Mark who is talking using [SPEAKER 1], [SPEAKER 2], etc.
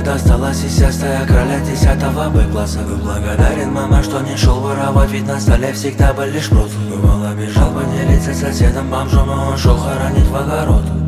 [SPEAKER 1] досталась сисястая короля 10-го Б-класса. Был благодарен, мама, что не шел воровать, ведь на столе всегда был лишь прозу. Бывало, бежал поделиться с соседом бомжом, а он шел хоронить в огород.